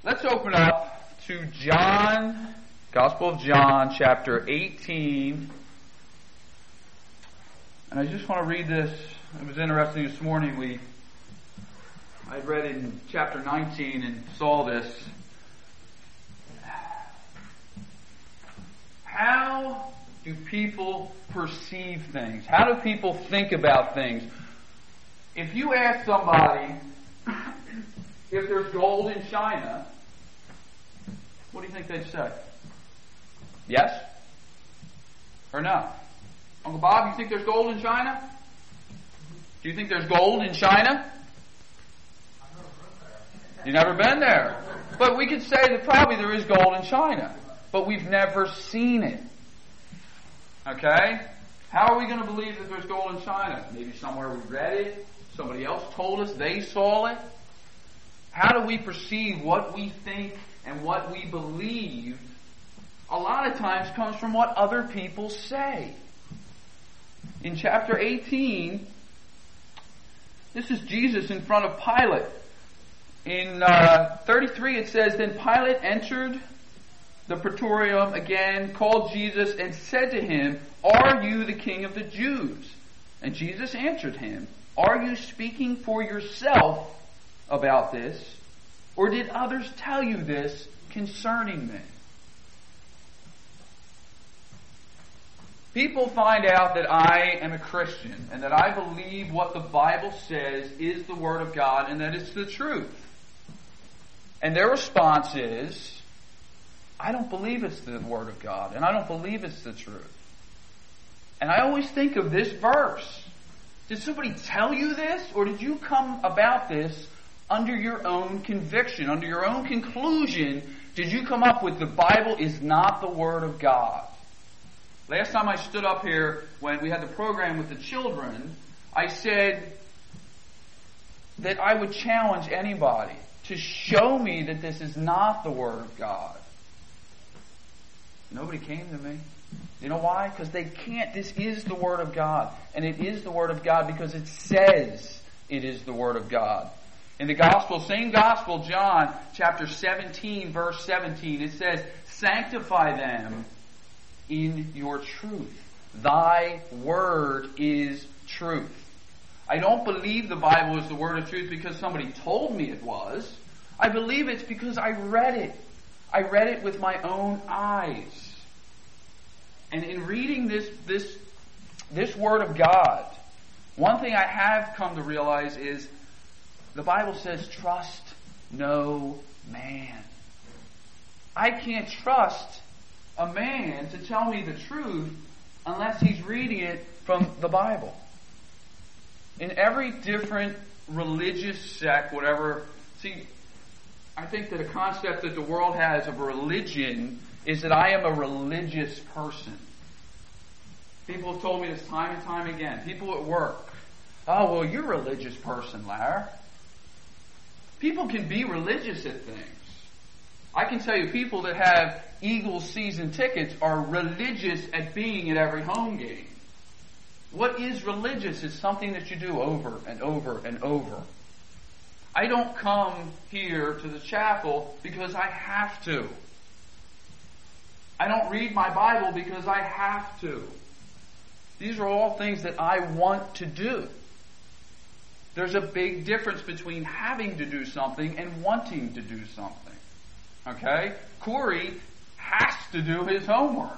Let's open up to John, Gospel of John, chapter 18. And I just want to read this. It was interesting this morning. I read in chapter 19 and saw this. How do people perceive things? How do people think about things? If you ask somebody if there's gold in China, what do you think they'd say? Yes? Or no? Uncle Bob, you think there's gold in China? Do you think there's gold in China? You've never been there. But we could say that probably there is gold in China. But we've never seen it. Okay? How are we going to believe that there's gold in China? Maybe somewhere we read it. Somebody else told us they saw it. How do we perceive what we think and what we believe? A lot of times comes from what other people say. In chapter 18, this is Jesus in front of Pilate. In 33 it says, Then Pilate entered the praetorium again, called Jesus, and said to him, Are you the king of the Jews? And Jesus answered him, Are you speaking for yourself about this, or did others tell you this concerning me? People find out that I am a Christian and that I believe what the Bible says is the Word of God and that it's the truth. And their response is, I don't believe it's the Word of God and I don't believe it's the truth. And I always think of this verse. Did somebody tell you this, or did you come about this under your own conviction, under your own conclusion? Did you come up with the Bible is not the Word of God? Last time I stood up here when we had the program with the children, I said that I would challenge anybody to show me that this is not the Word of God. Nobody came to me. You know why? Because they can't. This is the Word of God. And it is the Word of God because it says it is the Word of God. In the Gospel, same Gospel, John chapter 17, verse 17, it says, Sanctify them in your truth. Thy Word is truth. I don't believe the Bible is the Word of truth because somebody told me it was. I believe it's because I read it. I read it with my own eyes. And in reading this Word of God, one thing I have come to realize is the Bible says, trust no man. I can't trust a man to tell me the truth unless he's reading it from the Bible. In every different religious sect, whatever, see, I think that a concept that the world has of religion is that I am a religious person. People have told me this time and time again. People at work. Oh, well, you're a religious person, Larry. People can be religious at things. I can tell you people that have Eagles season tickets are religious at being at every home game. What is religious is something that you do over and over and over. I don't come here to the chapel because I have to. I don't read my Bible because I have to. These are all things that I want to do. There's a big difference between having to do something and wanting to do something. Okay? Corey has to do his homework.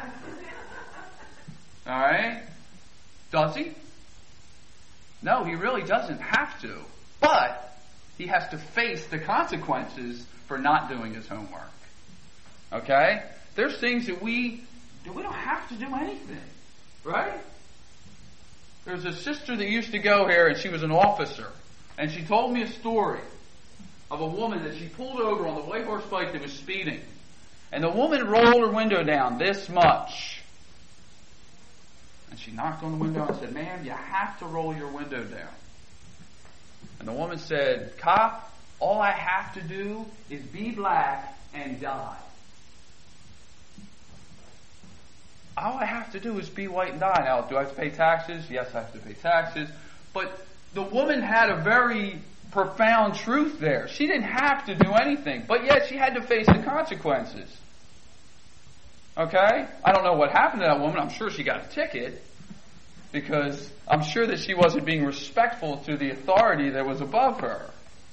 Alright? Does he? No, he really doesn't have to. But he has to face the consequences for not doing his homework. Okay? There's things that we don't have to do anything. Right? There's a sister that used to go here, and she was an officer. And she told me a story of a woman that she pulled over on the white horse bike that was speeding. And the woman rolled her window down this much. And she knocked on the window and said, Ma'am, you have to roll your window down. And the woman said, Cop, all I have to do is be black and die. All I have to do is be white and die. Now, do I have to pay taxes? Yes, I have to pay taxes. But the woman had a very profound truth there. She didn't have to do anything, but yet she had to face the consequences. Okay? I don't know what happened to that woman. I'm sure she got a ticket, because I'm sure that she wasn't being respectful to the authority that was above her.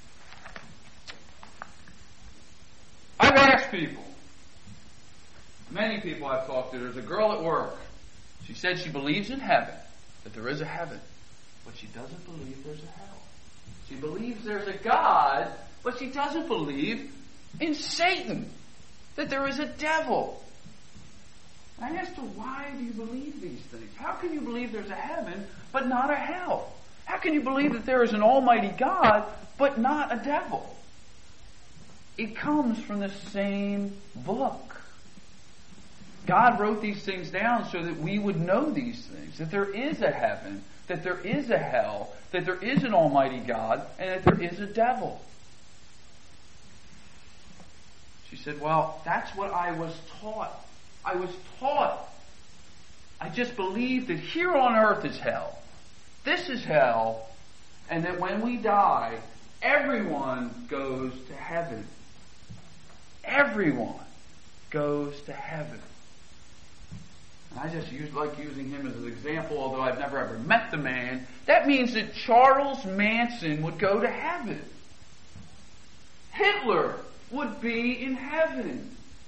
I've asked people, many people I've talked to, there's a girl at work. She said she believes in heaven, that there is a heaven, but she doesn't believe there's a hell. She believes there's a God, but she doesn't believe in Satan, that there is a devil. I asked her, why do you believe these things? How can you believe there's a heaven, but not a hell? How can you believe that there is an almighty God, but not a devil? It comes from the same book. God wrote these things down so that we would know these things, that there is a heaven, that there is a hell, that there is an almighty God, and that there is a devil. She said, well, that's what I was taught. I was taught. I just believed that here on earth is hell. This is hell, and that when we die, everyone goes to heaven. Everyone goes to heaven. And I just like using him as an example, although I've never ever met the man. That means that Charles Manson would go to heaven. Hitler would be in heaven.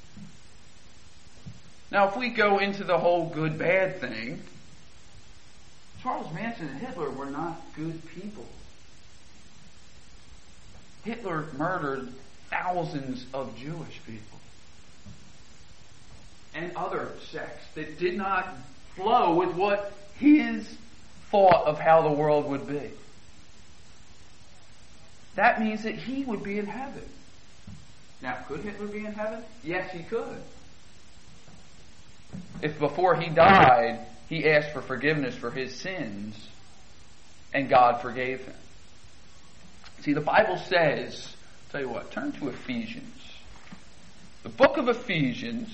Now, if we go into the whole good-bad thing, Charles Manson and Hitler were not good people. Hitler murdered thousands of Jewish people and other sects that did not flow with what his thought of how the world would be. That means that he would be in heaven. Now, could Hitler be in heaven? Yes, he could. If before he died, he asked for forgiveness for his sins, and God forgave him. See, the Bible says, I'll tell you what, turn to Ephesians. The book of Ephesians.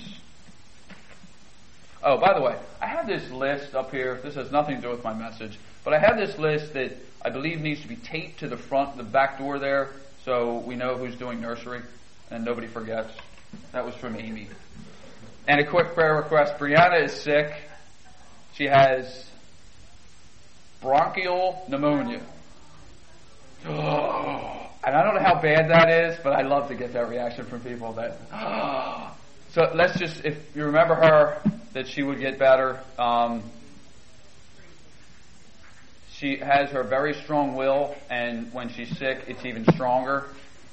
Oh, by the way, I have this list up here. This has nothing to do with my message, but I have this list that I believe needs to be taped to the back door there, so we know who's doing nursery, and nobody forgets. That was from Amy. And a quick prayer request. Brianna is sick. She has bronchial pneumonia. Oh. And I don't know how bad that is, but I love to get that reaction from people. So let's just, if you remember her, that she would get better. She has her very strong will, and when she's sick, it's even stronger.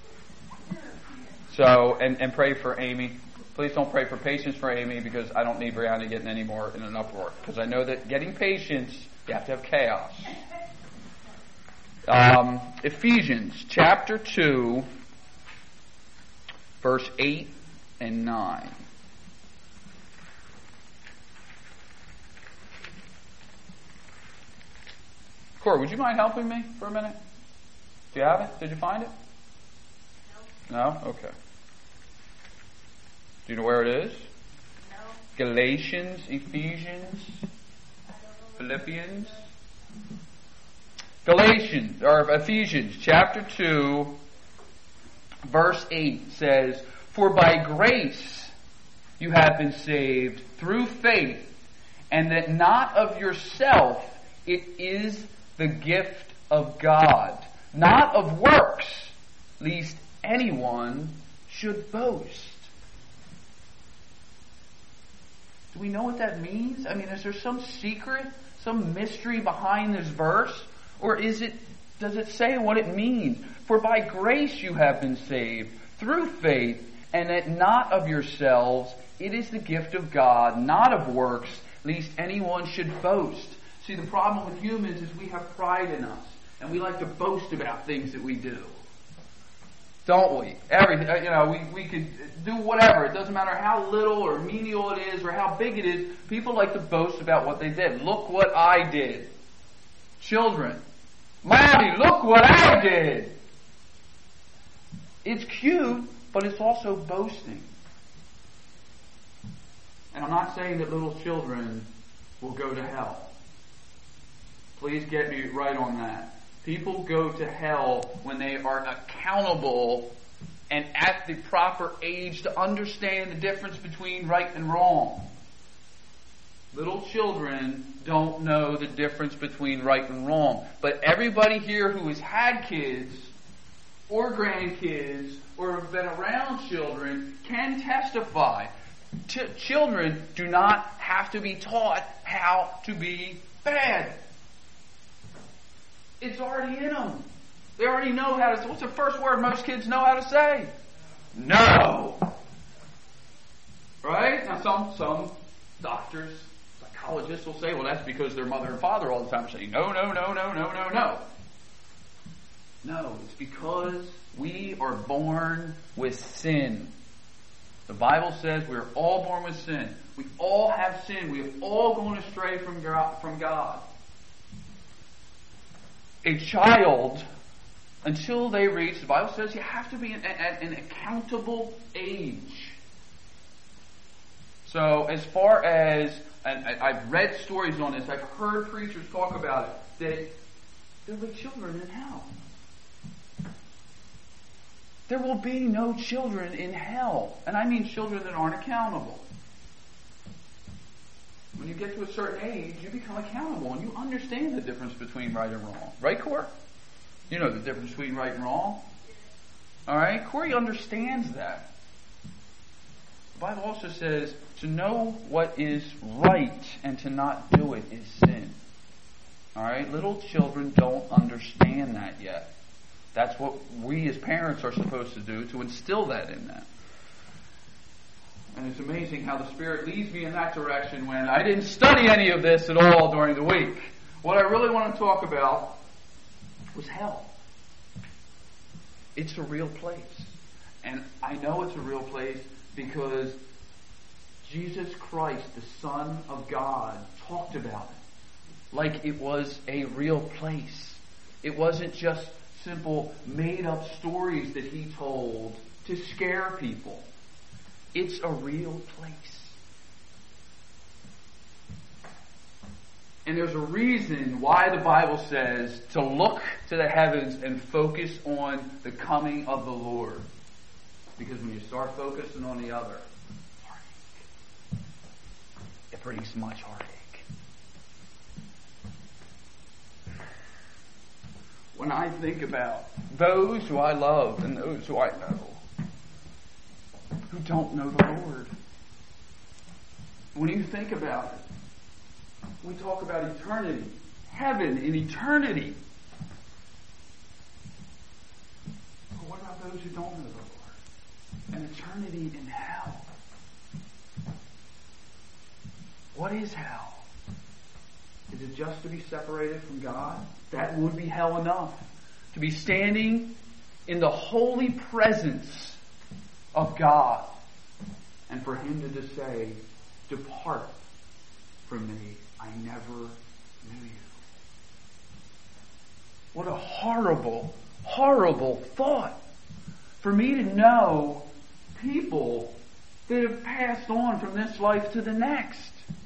So, and pray for Amy. Please don't pray for patience for Amy, because I don't need Brianna getting any more in an uproar. Because I know that getting patience, you have to have chaos. Ephesians chapter 2, verse 8 and 9. Corey, would you mind helping me for a minute? Do you have it? Did you find it? No? Okay. Do you know where it is? No. Galatians, Ephesians, Philippians. Galatians, or Ephesians, chapter 2, verse 8 says, "For by grace you have been saved through faith, and that not of yourself, it is the gift of God, not of works, lest anyone should boast." Do we know what that means? I mean, is there some secret, some mystery behind this verse? Or does it say what it means? For by grace you have been saved through faith, and that not of yourselves, it is the gift of God, not of works, lest anyone should boast. See, the problem with humans is we have pride in us, and we like to boast about things that we do. Don't we? Everything, we could do whatever. It doesn't matter how little or menial it is or how big it is. People like to boast about what they did. Look what I did. Children, Mommy, look what I did. It's cute, but it's also boasting. And I'm not saying that little children will go to hell. Please get me right on that. People go to hell when they are accountable and at the proper age to understand the difference between right and wrong. Little children don't know the difference between right and wrong. But everybody here who has had kids or grandkids or have been around children can testify. Children do not have to be taught how to be bad. It's already in them. They already know how to. What's the first word most kids know how to say? No. Right? Now some doctors, psychologists will say, well, that's because their mother and father all the time are saying, no. No, it's because we are born with sin. The Bible says we're all born with sin. We all have sin. We have all gone astray from God. A child, until they reach, the Bible says you have to be at an accountable age. So as far as, and I've read stories on this, I've heard preachers talk about it, that there will be children in hell. There will be no children in hell. And I mean children that aren't accountable. When you get to a certain age, you become accountable and you understand the difference between right and wrong. Right, Corey? You know the difference between right and wrong. Alright? Corey understands that. The Bible also says to know what is right and to not do it is sin. Alright? Little children don't understand that yet. That's what we as parents are supposed to do, to instill that in them. And it's amazing how the Spirit leads me in that direction when I didn't study any of this at all during the week. What I really want to talk about was hell. It's a real place. And I know it's a real place because Jesus Christ, the Son of God, talked about it like it was a real place. It wasn't just simple made-up stories that he told to scare people. It's a real place. And there's a reason why the Bible says to look to the heavens and focus on the coming of the Lord. Because when you start focusing on the other, heartache. It brings much heartache. When I think about those who I love and those who I know who don't know the Lord, when you think about it, we talk about eternity, heaven in eternity. But what about those who don't know the Lord? And eternity in hell. What is hell? Is it just to be separated from God? That would be hell enough. To be standing in the holy presence of God and for Him to just say, depart from me, I never knew you. What a horrible, horrible thought. For me to know people that have passed on from this life to the next.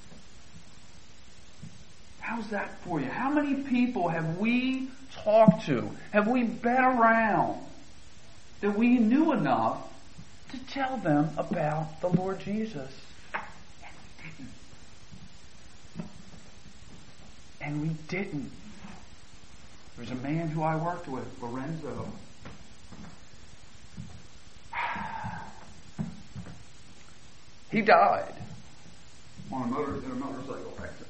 How's that for you? How many people have we talked to, have we been around, that we knew enough to tell them about the Lord Jesus? And we didn't. There's a man who I worked with, Lorenzo. He died in a motorcycle accident.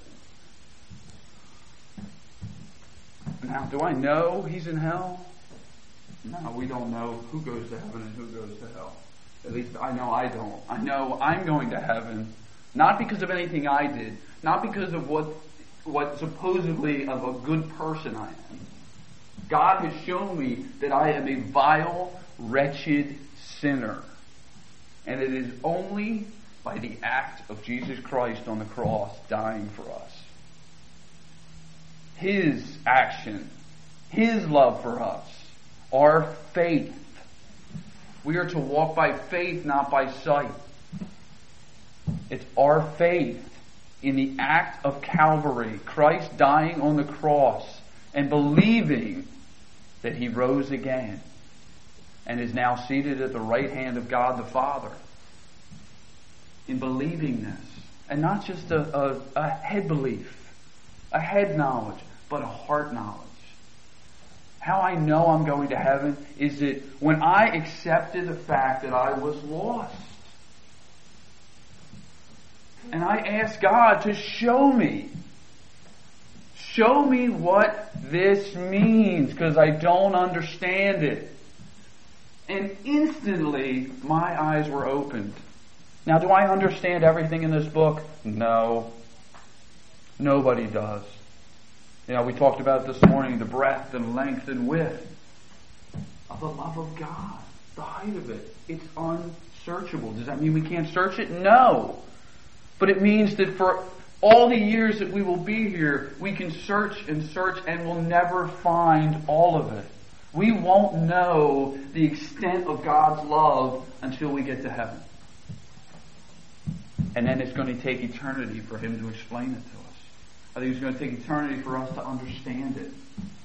Now, do I know he's in hell? No, we don't know who goes to heaven and who goes to hell. At least I know I don't. I know I'm going to heaven, not because of anything I did, not because of what supposedly of a good person I am. God has shown me that I am a vile, wretched sinner. And it is only by the act of Jesus Christ on the cross dying for us. His action, His love for us, our faith. We are to walk by faith, not by sight. It's our faith in the act of Calvary, Christ dying on the cross, and believing that he rose again and is now seated at the right hand of God the Father. In believing this, and not just a head belief, a head knowledge, but a heart knowledge. How I know I'm going to heaven is that when I accepted the fact that I was lost, and I asked God to show me what this means, because I don't understand it. And instantly, my eyes were opened. Now, do I understand everything in this book? No. Nobody does. You know, we talked about it this morning, the breadth and length and width of the love of God, the height of it. It's unsearchable. Does that mean we can't search it? No. But it means that for all the years that we will be here, we can search and we'll never find all of it. We won't know the extent of God's love until we get to heaven. And then it's going to take eternity for Him to explain it to us. I think it's going to take eternity for us to understand it.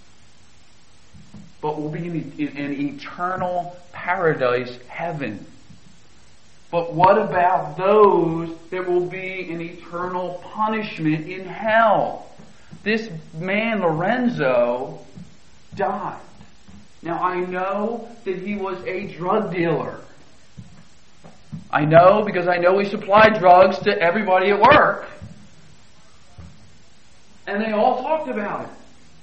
But we'll be in an eternal paradise, heaven. But what about those that will be in eternal punishment in hell? This man, Lorenzo, died. Now I know that he was a drug dealer. I know because I know he supplied drugs to everybody at work. And they all talked about it.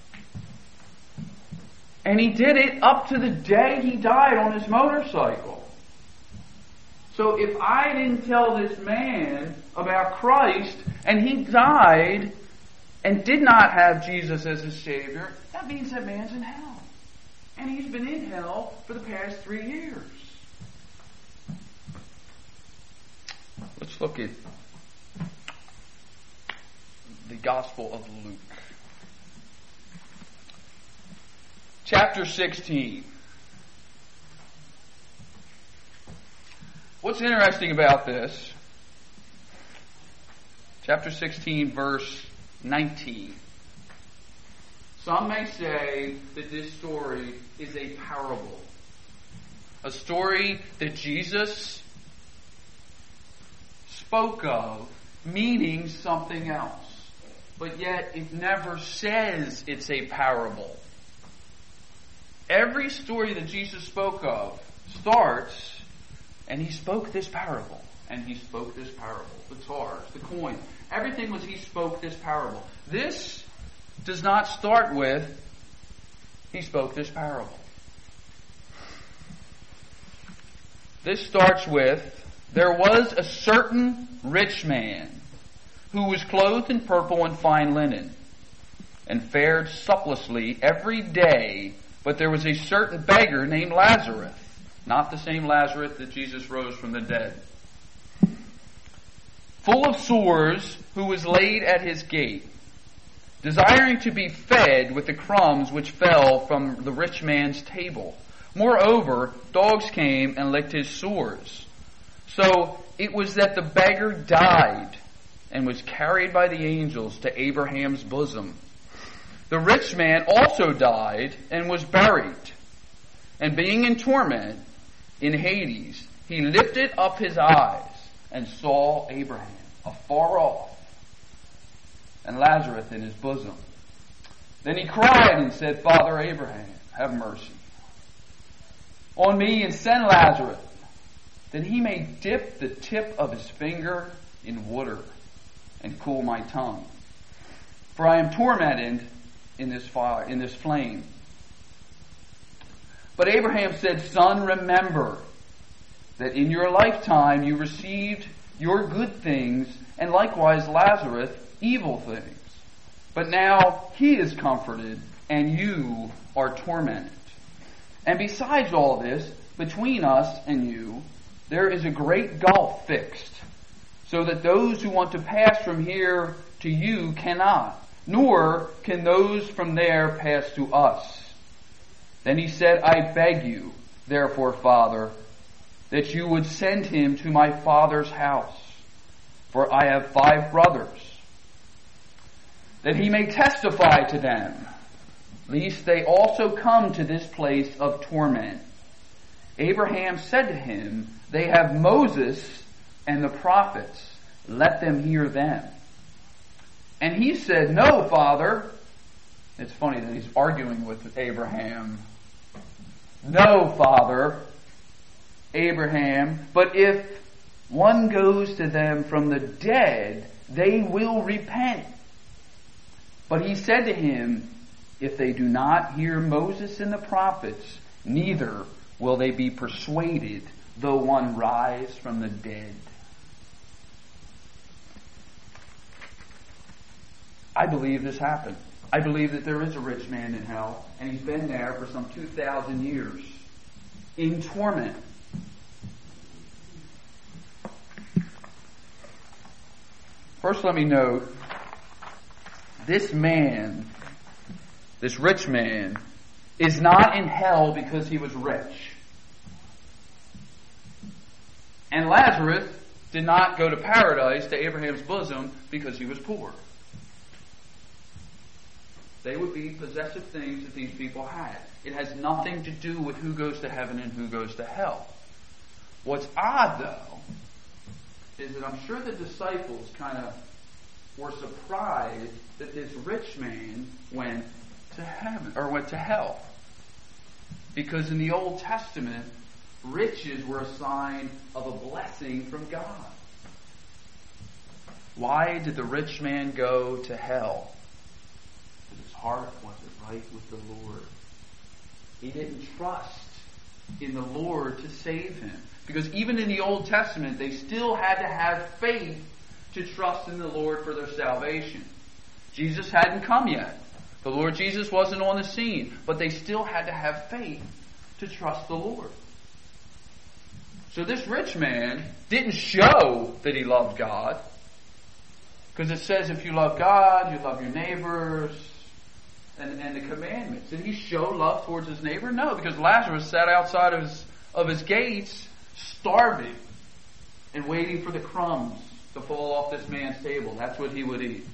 And he did it up to the day he died on his motorcycle. So if I didn't tell this man about Christ and he died and did not have Jesus as his Savior, that means that man's in hell. And he's been in hell for the past 3 years. Let's look at the Gospel of Luke. Chapter 16. What's interesting about this? Chapter 16, verse 19. Some may say that this story is a parable. A story that Jesus spoke of meaning something else. But yet it never says it's a parable. Every story that Jesus spoke of starts, and he spoke this parable, and he spoke this parable. The tars, the coin, everything was he spoke this parable. This does not start with, he spoke this parable. This starts with, there was a certain rich man who was clothed in purple and fine linen, and fared sumptuously every day. But there was a certain beggar named Lazarus, not the same Lazarus that Jesus rose from the dead, full of sores, who was laid at his gate, desiring to be fed with the crumbs which fell from the rich man's table. Moreover, dogs came and licked his sores. So it was that the beggar died and was carried by the angels to Abraham's bosom. The rich man also died and was buried. And being in torment in Hades, he lifted up his eyes and saw Abraham afar off, and Lazarus in his bosom. Then he cried and said, Father Abraham, have mercy on me and send Lazarus, that he may dip the tip of his finger in water and cool my tongue. For I am tormented in this fire, in this flame. But Abraham said, Son, remember that in your lifetime you received your good things, and likewise Lazarus evil things. But now he is comforted, and you are tormented. And besides all this, between us and you, there is a great gulf fixed, so that those who want to pass from here to you cannot, nor can those from there pass to us. Then he said, I beg you, therefore, Father, that you would send him to my father's house, for I have 5 brothers, that he may testify to them, lest they also come to this place of torment. Abraham said to him, They have Moses and the prophets. Let them hear them. And he said, No, Father. It's funny that he's arguing with Abraham. No, Father, Abraham, but if one goes to them from the dead, they will repent. But he said to him, If they do not hear Moses and the prophets, neither will they be persuaded, though one rise from the dead. I believe this happened. I believe that there is a rich man in hell, and he's been there for some 2,000 years in torment. First, let me note, this man, this rich man, is not in hell because he was rich. And Lazarus did not go to paradise, to Abraham's bosom, because he was poor. They would be possessive things that these people had. It has nothing to do with who goes to heaven and who goes to hell. What's odd, though, is that I'm sure the disciples kind of were surprised that this rich man went to heaven, or went to hell. Because in the Old Testament, riches were a sign of a blessing from God. Why did the rich man go to hell? Because his heart wasn't right with the Lord. He didn't trust in the Lord to save him. Because even in the Old Testament, they still had to have faith to trust in the Lord for their salvation. Jesus hadn't come yet. The Lord Jesus wasn't on the scene. But they still had to have faith to trust the Lord. So this rich man didn't show that he loved God. Because it says if you love God, you love your neighbors, and the commandments. Did he show love towards his neighbor? No, because Lazarus sat outside of his gates, starving, and waiting for the crumbs to fall off this man's table. That's what he would eat.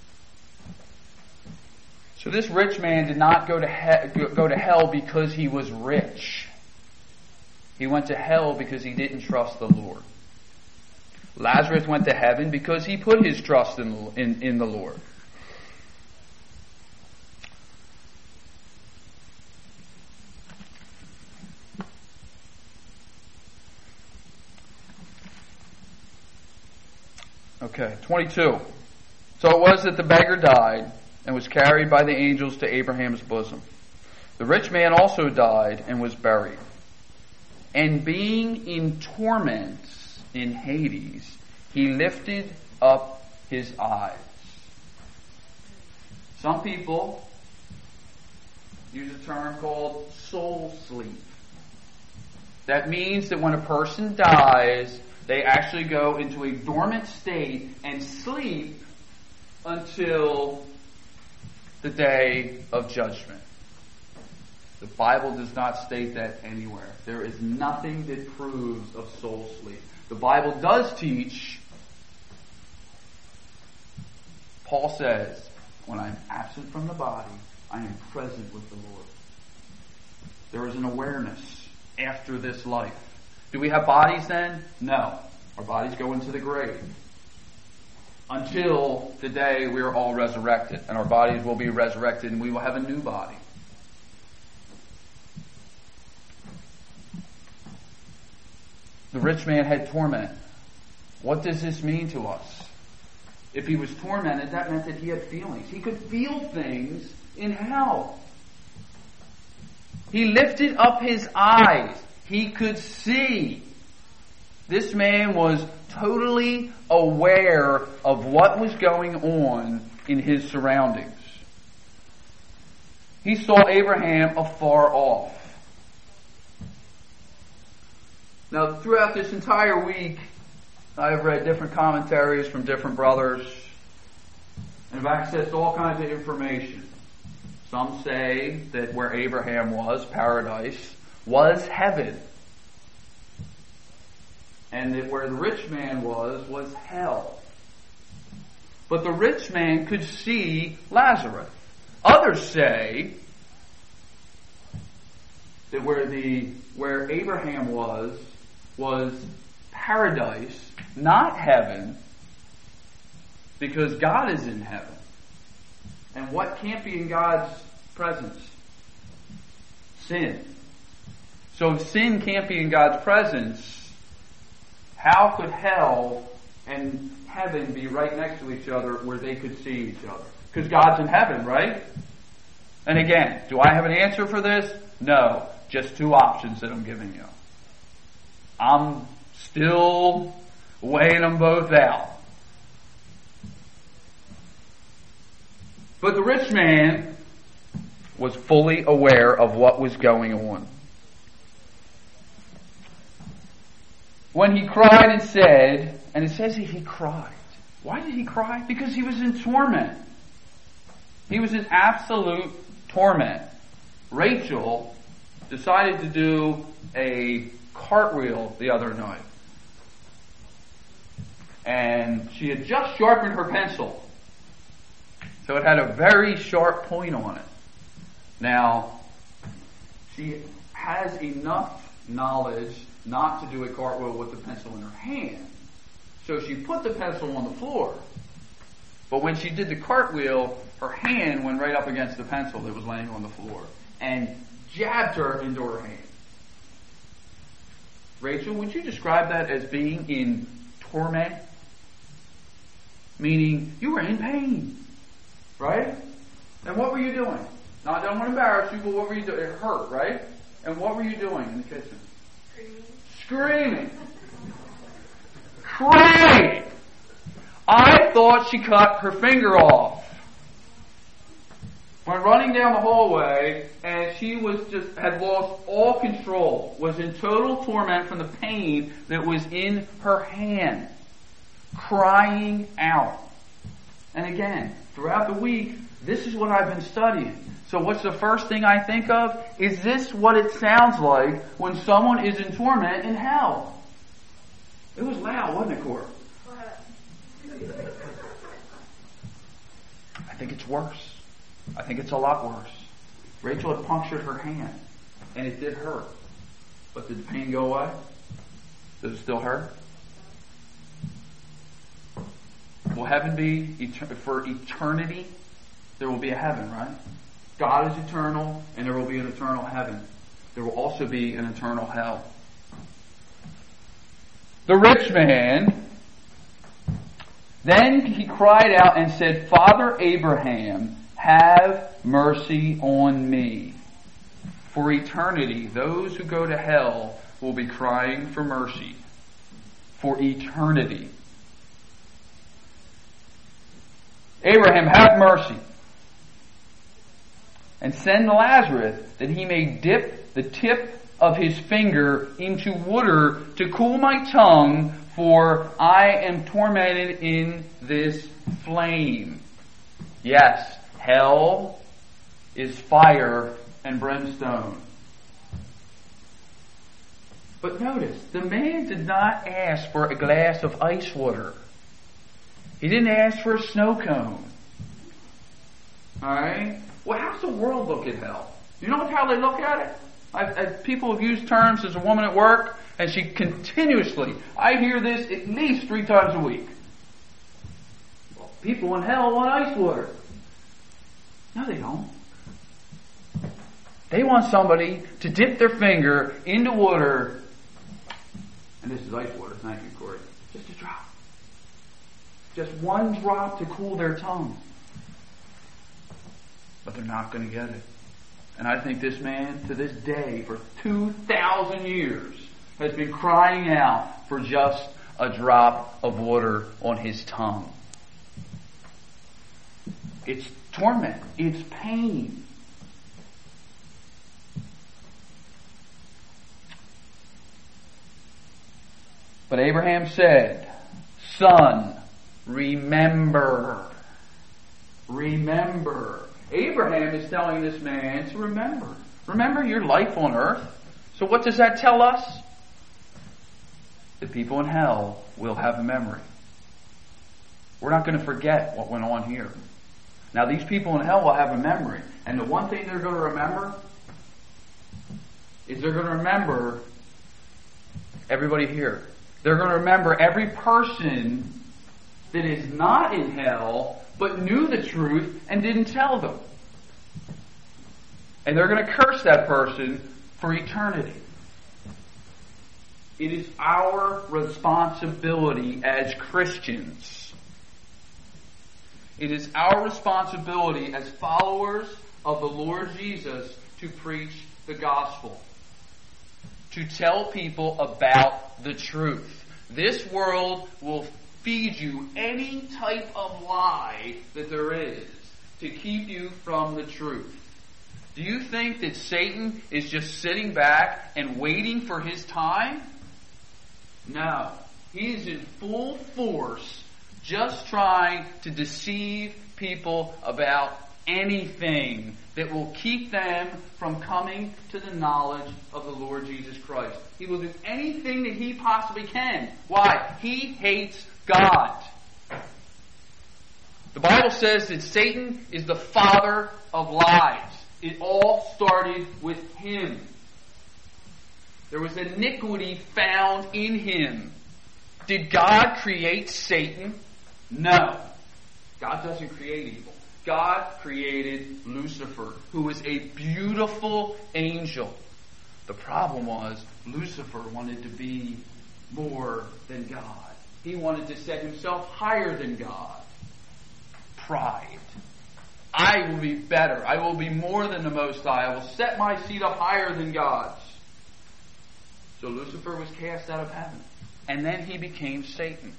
So this rich man did not go to hell because he was rich. He went to hell because he didn't trust the Lord. Lazarus went to heaven because he put his trust in the Lord. Okay, 22. So it was that the beggar died and was carried by the angels to Abraham's bosom. The rich man also died and was buried. And being in torments in Hades, he lifted up his eyes. Some people use a term called soul sleep. That means that when a person dies, they actually go into a dormant state and sleep until the day of judgment. The Bible does not state that anywhere. There is nothing that proves of soul sleep. The Bible does teach, Paul says, when I am absent from the body, I am present with the Lord. There is an awareness after this life. Do we have bodies then? No. Our bodies go into the grave. Until the day we are all resurrected. And our bodies will be resurrected and we will have a new body. The rich man had torment. What does this mean to us? If he was tormented, that meant that he had feelings. He could feel things in hell. He lifted up his eyes. He could see. This man was totally aware of what was going on in his surroundings. He saw Abraham afar off. Now, throughout this entire week, I have read different commentaries from different brothers and have accessed all kinds of information. Some say that where Abraham was, paradise, was heaven. And that where the rich man was hell. But the rich man could see Lazarus. Others say that where Abraham was paradise, not heaven, because God is in heaven. And what can't be in God's presence? Sin. So if sin can't be in God's presence, how could hell and heaven be right next to each other where they could see each other? Because God's in heaven, right? And again, do I have an answer for this? No. Just two options that I'm giving you. I'm still weighing them both out. But the rich man was fully aware of what was going on. When he cried and said, and it says he cried. Why did he cry? Because he was in torment. He was in absolute torment. Rachel decided to do a cartwheel the other night. And she had just sharpened her pencil. So it had a very sharp point on it. Now, she has enough knowledge not to do a cartwheel with the pencil in her hand. So she put the pencil on the floor. But when she did the cartwheel, her hand went right up against the pencil that was laying on the floor and jabbed her into her hand. Rachel, would you describe that as being in torment? Meaning, you were in pain. Right? And what were you doing? Now, I don't want to embarrass you, but what were you doing? It hurt, right? And what were you doing in the kitchen? Screaming. Crying. I thought she cut her finger off. Went running down the hallway, and she had lost all control, was in total torment from the pain that was in her hand, crying out. And again, throughout the week, this is what I've been studying. So what's the first thing I think of? Is this what it sounds like when someone is in torment in hell? It was loud, wasn't it, Cora? I think it's worse. I think it's a lot worse. Rachel had punctured her hand, and it did hurt. But did the pain go away? Does it still hurt? Will heaven be for eternity? There will be a heaven, right? God is eternal, and there will be an eternal heaven. There will also be an eternal hell. The rich man, then he cried out and said, Father Abraham, have mercy on me. For eternity, those who go to hell will be crying for mercy. For eternity. Abraham, have mercy. And send Lazarus that he may dip the tip of his finger into water to cool my tongue, for I am tormented in this flame. Yes, hell is fire and brimstone. But notice, the man did not ask for a glass of ice water. He didn't ask for a snow cone. Alright? Well, how's the world look at hell? You know how they look at it? People have used terms as a woman at work, and she continuously, I hear this at least 3 times a week. Well, people in hell want ice water. No, they don't. They want somebody to dip their finger into water, and this is ice water, thank you, Corey. Just a drop. Just one drop to cool their tongue. But they're not going to get it. And I think this man, to this day, for 2,000 years, has been crying out for just a drop of water on his tongue. It's torment. It's pain. But Abraham said, Son, remember. Remember. Abraham is telling this man to remember. Remember your life on earth. So what does that tell us? The people in hell will have a memory. We're not going to forget what went on here. Now these people in hell will have a memory. And the one thing they're going to remember is they're going to remember everybody here. They're going to remember every person that is not in hell, but knew the truth and didn't tell them. And they're going to curse that person for eternity. It is our responsibility as Christians. It is our responsibility as followers of the Lord Jesus to preach the gospel. To tell people about the truth. This world will feed you any type of lie that there is to keep you from the truth. Do you think that Satan is just sitting back and waiting for his time? No. He is in full force just trying to deceive people about anything that will keep them from coming to the knowledge of the Lord Jesus Christ. He will do anything that he possibly can. Why? He hates God. The Bible says that Satan is the father of lies. It all started with him. There was iniquity found in him. Did God create Satan? No. God doesn't create evil. God created Lucifer, who was a beautiful angel. The problem was Lucifer wanted to be more than God. He wanted to set himself higher than God. Pride. I will be better. I will be more than the Most High. I will set my seat up higher than God's. So Lucifer was cast out of heaven. And then he became Satan.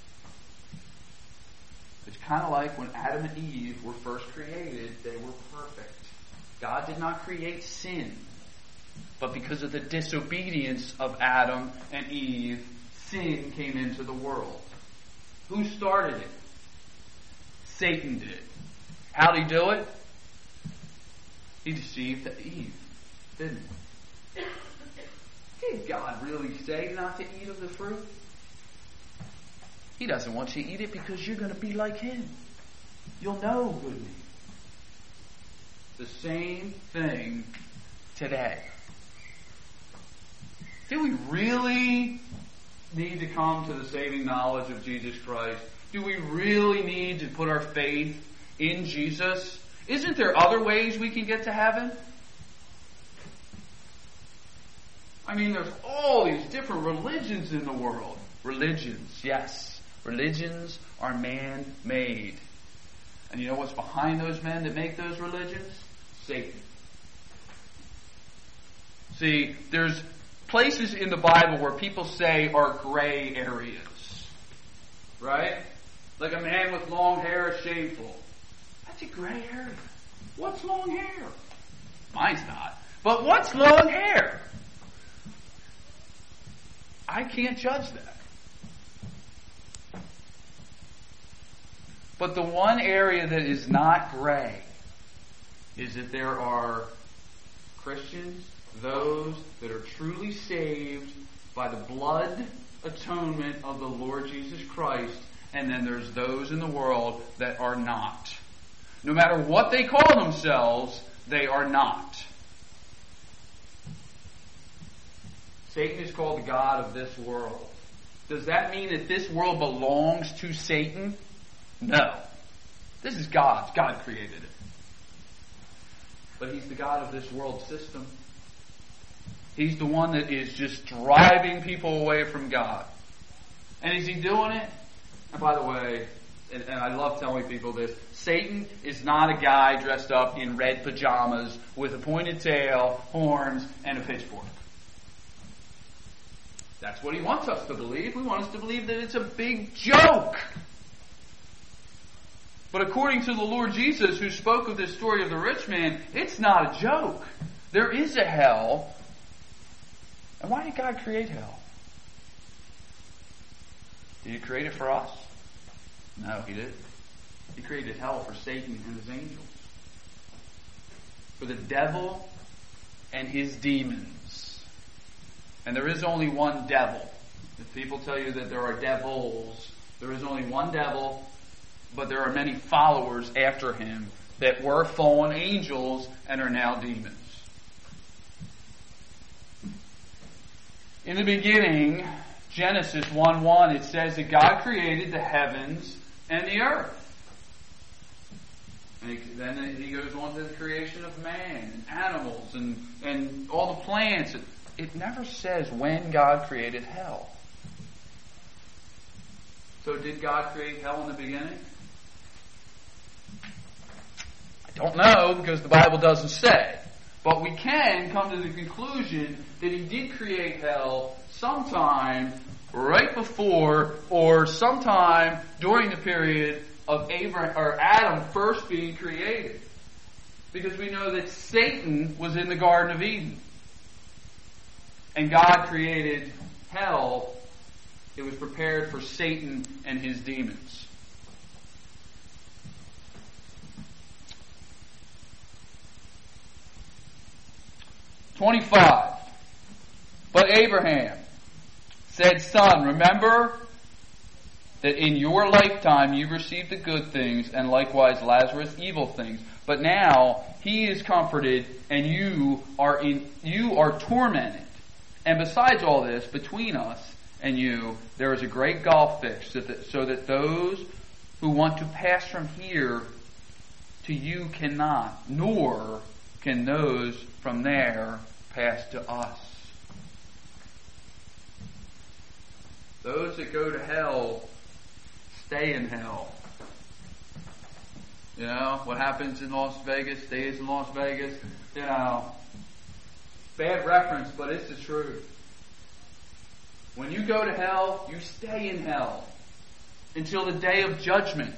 It's kind of like when Adam and Eve were first created, they were perfect. God did not create sin. But because of the disobedience of Adam and Eve, sin came into the world. Who started it? Satan did. How did he do it? He deceived Eve, didn't he? Did God really say not to eat of the fruit? He doesn't want you to eat it because you're going to be like him. You'll know good and evil. The same thing today. Do we really need to come to the saving knowledge of Jesus Christ? Do we really need to put our faith in Jesus? Isn't there other ways we can get to heaven? I mean, there's all these different religions in the world. Religions, yes. Religions are man-made. And you know what's behind those men that make those religions? Satan. See, there's places in the Bible where people say are gray areas. Right? Like a man with long hair is shameful. That's a gray area. What's long hair? Mine's not. But what's long hair? I can't judge that. But the one area that is not gray is that there are Christians, those that are truly saved by the blood atonement of the Lord Jesus Christ, and then there's those in the world that are not. No matter what they call themselves, they are not. Satan is called the god of this world. Does that mean that this world belongs to Satan? No. This is God's. God created it. But he's the god of this world system. He's the one that is just driving people away from God. And is he doing it? And by the way, and I love telling people this, Satan is not a guy dressed up in red pajamas with a pointed tail, horns, and a pitchfork. That's what he wants us to believe. We want us to believe that it's a big joke. But according to the Lord Jesus, who spoke of this story of the rich man, it's not a joke. There is a hell. And why did God create hell? Did he create it for us? No, he didn't. He created hell for Satan and his angels. For the devil and his demons. And there is only one devil. If people tell you that there are devils, there is only one devil, but there are many followers after him that were fallen angels and are now demons. In the beginning, Genesis 1:1, it says that God created the heavens and the earth. And then he goes on to the creation of man and animals and all the plants. It never says when God created hell. So did God create hell in the beginning? I don't know, because the Bible doesn't say. But we can come to the conclusion that he did create hell sometime right before or sometime during the period of Adam first being created. Because we know that Satan was in the Garden of Eden. And God created hell. It was prepared for Satan and his demons. "25. But Abraham said, Son, remember that in your lifetime you received the good things, and likewise Lazarus evil things. But now he is comforted, and you are tormented. And besides all this, between us and you, there is a great gulf fixed, so that those who want to pass from here to you cannot, nor can those from there pass to us." Those that go to hell stay in hell. You know, what happens in Las Vegas stays in Las Vegas. You know, bad reference, but it's the truth. When you go to hell, you stay in hell until the day of judgment.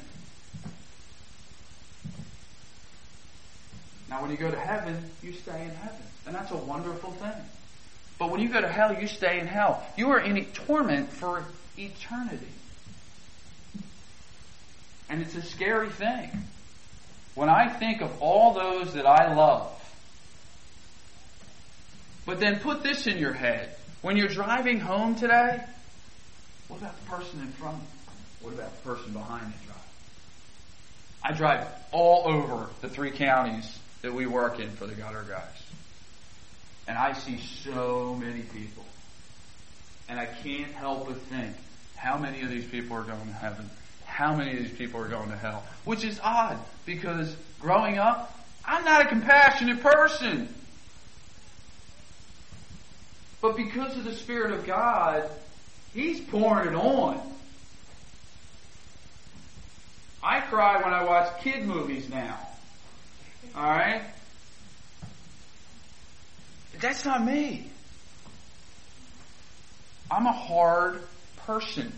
Now, when you go to heaven, you stay in heaven. And that's a wonderful thing. But when you go to hell, you stay in hell. You are in torment for eternity. And it's a scary thing. When I think of all those that I love, but then put this in your head. When you're driving home today, what about the person in front of you? What about the person behind you drive? I drive all over the 3 counties that we work in for the gutter guys. And I see so many people. And I can't help but think, how many of these people are going to heaven? How many of these people are going to hell? Which is odd, because growing up, I'm not a compassionate person. But because of the Spirit of God, He's pouring it on. I cry when I watch kid movies now. Alright? That's not me. I'm a hard person.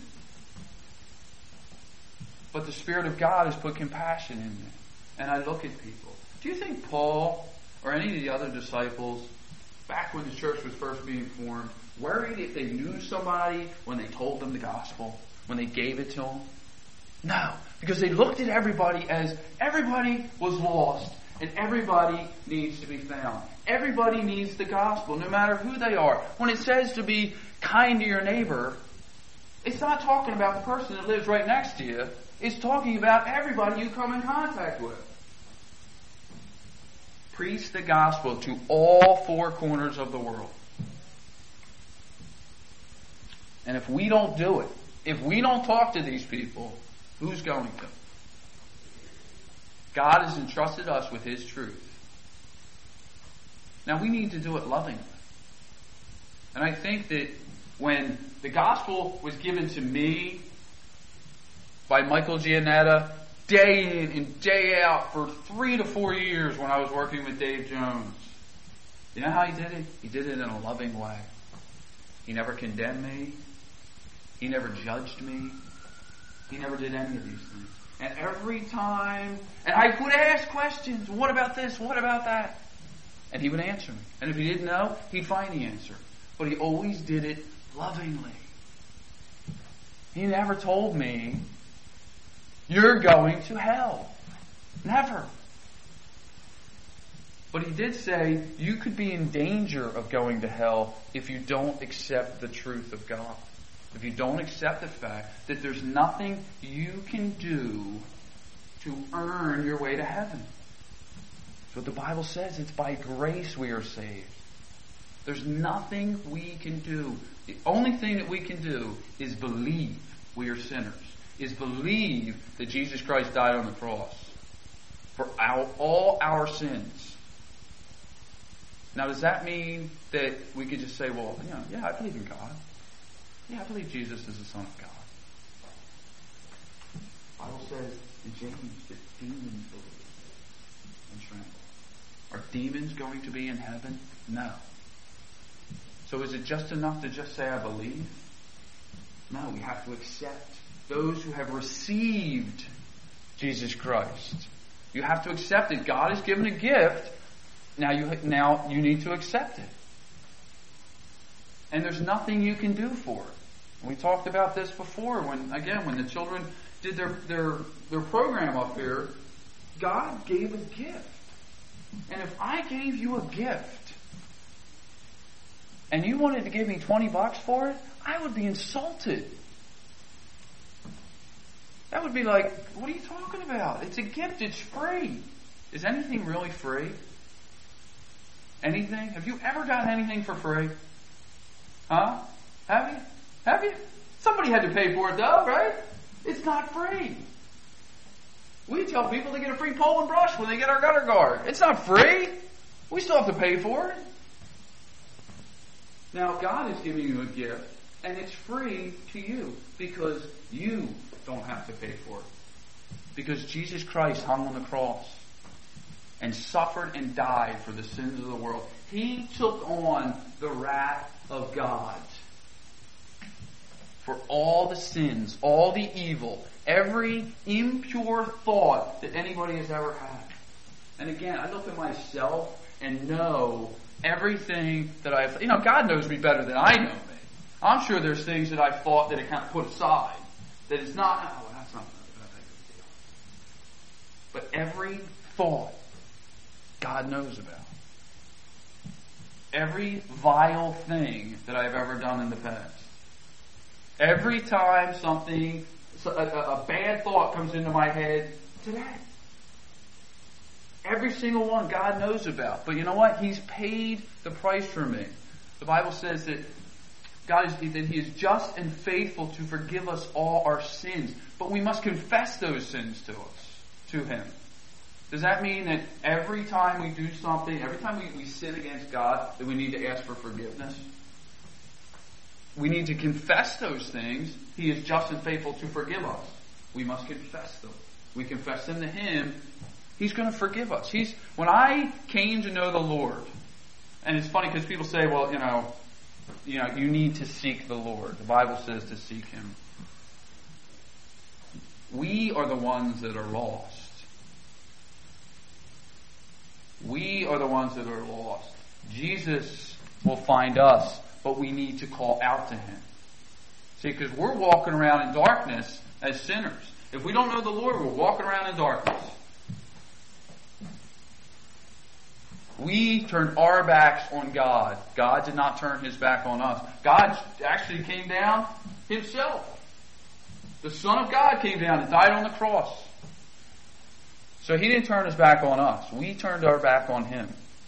But the Spirit of God has put compassion in me. And I look at people. Do you think Paul or any of the other disciples, back when the church was first being formed, worried if they knew somebody when they told them the gospel, when they gave it to them? No, because they looked at everybody as everybody was lost and everybody needs to be found. Everybody needs the gospel, no matter who they are. When it says to be kind to your neighbor, it's not talking about the person that lives right next to you. It's talking about everybody you come in contact with. Preach the gospel to all 4 corners of the world. And if we don't do it, if we don't talk to these people, who's going to? God has entrusted us with His truth. Now we need to do it lovingly. And I think that when the gospel was given to me by Michael Giannetta, day in and day out for 3 to 4 years when I was working with Dave Jones, you know how he did it? He did it in a loving way. He never condemned me. He never judged me. He never did any of these things. And every time, and I would ask questions. What about this? What about that? And he would answer me. And if he didn't know, he'd find the answer. But he always did it lovingly. He never told me, you're going to hell. Never. But he did say, you could be in danger of going to hell if you don't accept the truth of God. If you don't accept the fact that there's nothing you can do to earn your way to heaven. That's what the Bible says. It's by grace we are saved. There's nothing we can do. The only thing that we can do is believe we are sinners. Is believe that Jesus Christ died on the cross for all our sins. Now, does that mean that we could just say, well, yeah, I believe in God. Yeah, I believe Jesus is the Son of God. The Bible says in James that demons believe and tremble. Are demons going to be in heaven? No. So is it just enough to just say, I believe? No, we have to accept those who have received Jesus Christ. You have to accept it. God has given a gift. Now you need to accept it. And there's nothing you can do for it. We talked about this before when the children did their program up here. God gave a gift. And if I gave you a gift and you wanted to give me $20 for it, I would be insulted. That would be like, what are you talking about? It's a gift. It's free. Is anything really free? Anything? Have you ever gotten anything for free? Huh? Have you? Have you? Somebody had to pay for it though, right? It's not free. We tell people to get a free pole and brush when they get our gutter guard. It's not free. We still have to pay for it. Now, God is giving you a gift, and it's free to you because you don't have to pay for it. Because Jesus Christ hung on the cross and suffered and died for the sins of the world. He took on the wrath of God for all the sins, all the evil, every impure thought that anybody has ever had. And again, I look at myself and know everything that I've... God knows me better than I know me. I'm sure there's things that I've thought that I kind of put aside. That it's not... Oh, that's not a big deal. But every thought, God knows about. Every vile thing that I've ever done in the past. Every time something... a bad thought comes into my head today. Every single one God knows about. But you know what? He's paid the price for me. The Bible says that He is just and faithful to forgive us all our sins. But we must confess those sins to Him. Does that mean that every time we do something, every time we sin against God, that we need to ask for forgiveness? We need to confess those things. He is just and faithful to forgive us. We must confess them. We confess them to Him. He's going to forgive us. When I came to know the Lord, and it's funny because people say, well, you need to seek the Lord. The Bible says to seek Him. We are the ones that are lost. We are the ones that are lost. Jesus will find us, but we need to call out to Him. See, because we're walking around in darkness as sinners. If we don't know the Lord, we're walking around in darkness. We turned our backs on God. God did not turn His back on us. God actually came down Himself. The Son of God came down and died on the cross. So He didn't turn His back on us. We turned our back on Him.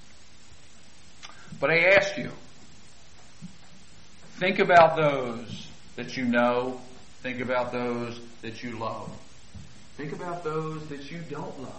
But I ask you, think about those that you know. Think about those that you love. Think about those that you don't love.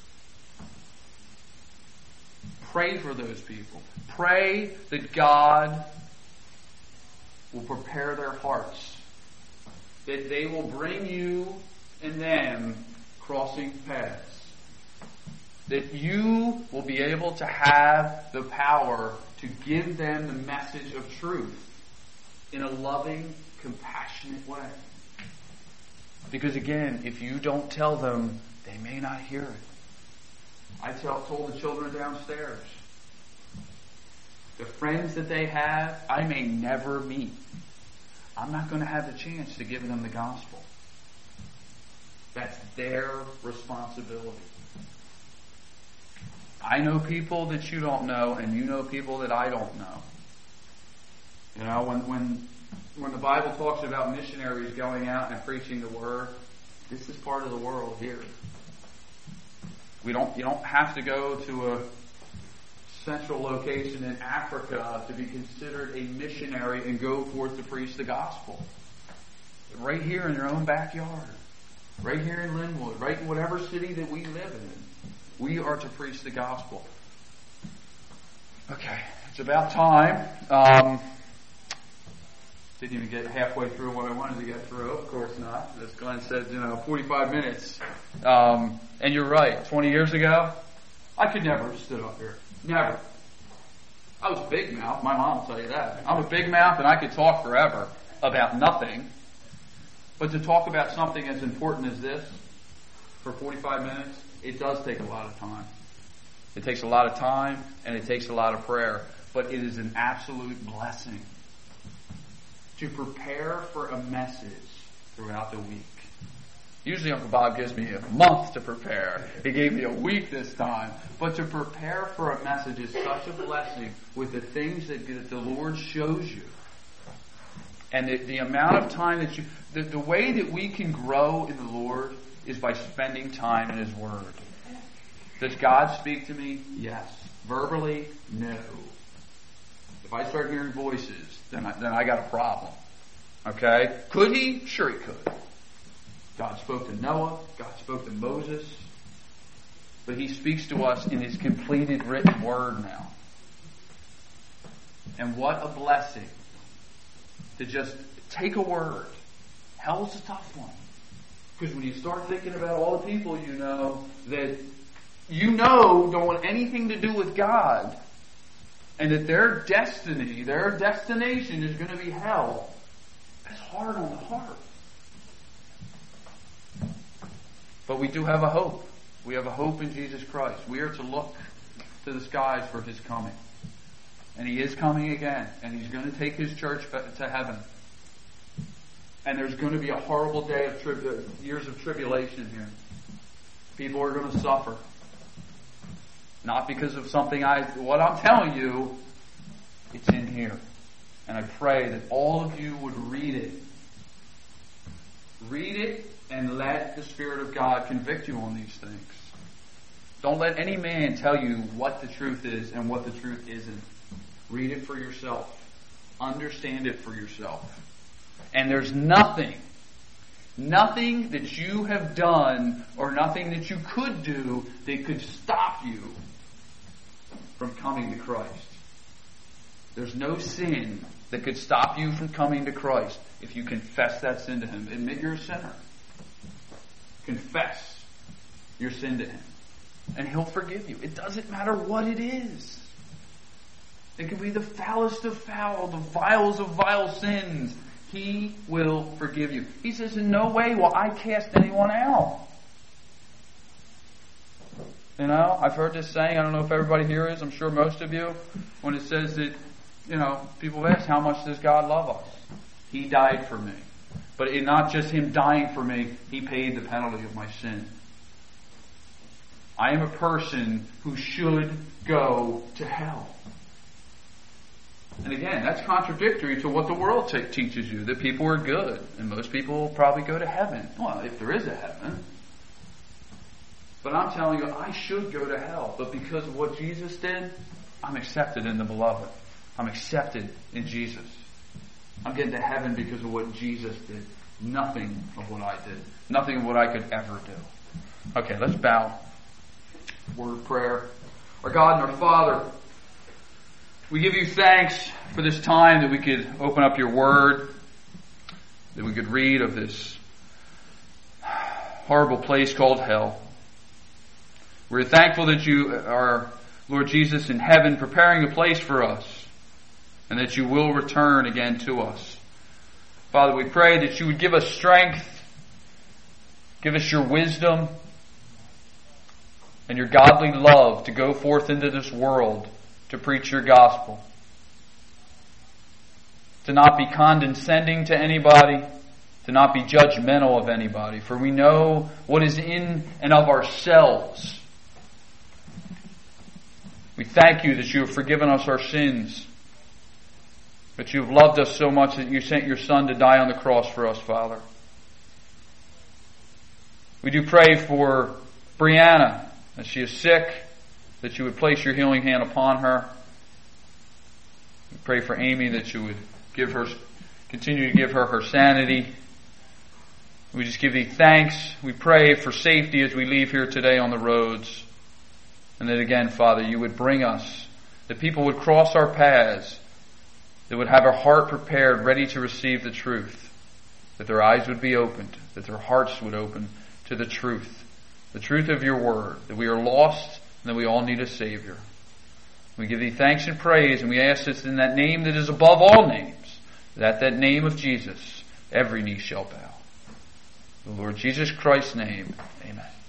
Pray for those people. Pray that God will prepare their hearts. That they will bring you and them crossing paths. That you will be able to have the power to give them the message of truth in a loving, compassionate way. Because again, if you don't tell them, they may not hear it. I told the children downstairs, the friends that they have, I may never meet. I'm not going to have the chance to give them the gospel. That's their responsibility. I know people that you don't know, and you know people that I don't know. When the Bible talks about missionaries going out and preaching the Word, this is part of the world here. You don't have to go to a central location in Africa to be considered a missionary and go forth to preach the gospel. Right here in your own backyard. Right here in Linwood. Right in whatever city that we live in. We are to preach the gospel. Okay, it's about time. Didn't even get halfway through what I wanted to get through. Of course not. As Glenn said, 45 minutes. And you're right. 20 years ago, I could never have stood up here. Never. I was a big mouth. My mom will tell you that. I'm a big mouth and I could talk forever about nothing. But to talk about something as important as this for 45 minutes, it does take a lot of time. It takes a lot of time and it takes a lot of prayer. But it is an absolute blessing to prepare for a message throughout the week. Usually Uncle Bob gives me a month to prepare. He gave me a week this time. But to prepare for a message is such a blessing with the things that the Lord shows you. And the amount of time that you... The way that we can grow in the Lord is by spending time in His Word. Does God speak to me? Yes. Verbally? No. If I start hearing voices, then I got a problem. Okay? Could He? Sure He could. God spoke to Noah. God spoke to Moses. But He speaks to us in His completed written Word now. And what a blessing to just take a word. Hell's a tough one. Because when you start thinking about all the people you know that don't want anything to do with God, and that their destiny, their destination is going to be hell, that's hard on the heart. But we do have a hope. We have a hope in Jesus Christ. We are to look to the skies for His coming. And He is coming again. And He's going to take His church to heaven. And there's going to be a horrible day of years of tribulation here. People are going to suffer. Not because of something what I'm telling you, it's in here. And I pray that all of you would read it. Read it and let the Spirit of God convict you on these things. Don't let any man tell you what the truth is and what the truth isn't. Read it for yourself. Understand it for yourself. And there's nothing that you have done or nothing that you could do that could stop you from coming to Christ. There's no sin that could stop you from coming to Christ if you confess that sin to Him. Admit you're a sinner. Confess your sin to Him. And He'll forgive you. It doesn't matter what it is. It can be the foulest of foul, the vilest of vile sins. He will forgive you. He says, in no way will I cast anyone out. You know, I've heard this saying, I don't know if everybody here is, I'm sure most of you, when it says that, people ask, how much does God love us? He died for me. But it's not just Him dying for me, He paid the penalty of my sin. I am a person who should go to hell. And again, that's contradictory to what the world teaches you, that people are good. And most people will probably go to heaven. Well, if there is a heaven. But I'm telling you, I should go to hell. But because of what Jesus did, I'm accepted in the beloved. I'm accepted in Jesus. I'm getting to heaven because of what Jesus did. Nothing of what I did. Nothing of what I could ever do. Okay, let's bow. Word of prayer. Our God and our Father, we give you thanks for this time that we could open up your word, that we could read of this horrible place called hell. We're thankful that you are, Lord Jesus, in heaven preparing a place for us, and that you will return again to us. Father, we pray that you would give us strength, give us your wisdom, and your godly love to go forth into this world to preach your gospel. To not be condescending to anybody, to not be judgmental of anybody, for we know what is in and of ourselves. We thank you that you have forgiven us our sins, that you have loved us so much that you sent your Son to die on the cross for us, Father. We do pray for Brianna, as she is sick. that you would place your healing hand upon her. We pray for Amy that you would continue to give her her sanity. We just give thee thanks. We pray for safety as we leave here today on the roads. And that again, Father, you would bring us, that people would cross our paths, that would have our heart prepared, ready to receive the truth, that their eyes would be opened, that their hearts would open to the truth of your word, that we are lost and that we all need a Savior. We give thee thanks and praise, and we ask this in that name that is above all names, that name of Jesus, every knee shall bow. In the Lord Jesus Christ's name, amen.